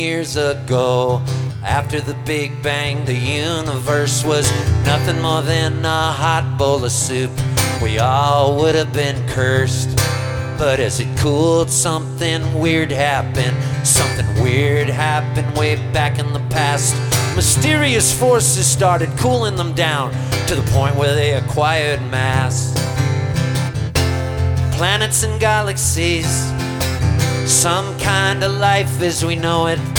Years ago, after the Big Bang, the universe was nothing more than a hot bowl of soup. We all would have been cursed, but as it cooled, something weird happened. Something weird happened way back in the past. Mysterious forces started cooling them down to the point where they acquired mass. Planets and galaxies, some kind of life as we know it,